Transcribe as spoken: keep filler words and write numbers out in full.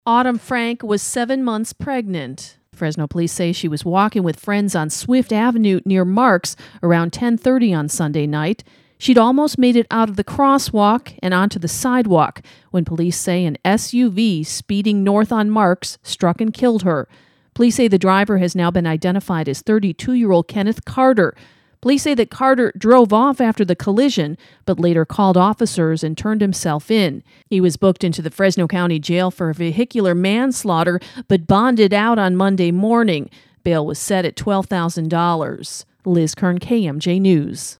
Autumn Frank was seven months pregnant. Fresno police say she was walking with friends on Swift Avenue near Marks around ten thirty on Sunday night. She'd almost made it out of the crosswalk and onto the sidewalk when police say an S U V speeding north on Marks struck and killed her. Police say the driver has now been identified as thirty-two-year-old Kenneth Carter. Police say that Carter drove off after the collision, but later called officers and turned himself in. He was booked into the Fresno County Jail for vehicular manslaughter, but bonded out on Monday morning. Bail was set at twelve thousand dollars. Liz Kern, K M J News.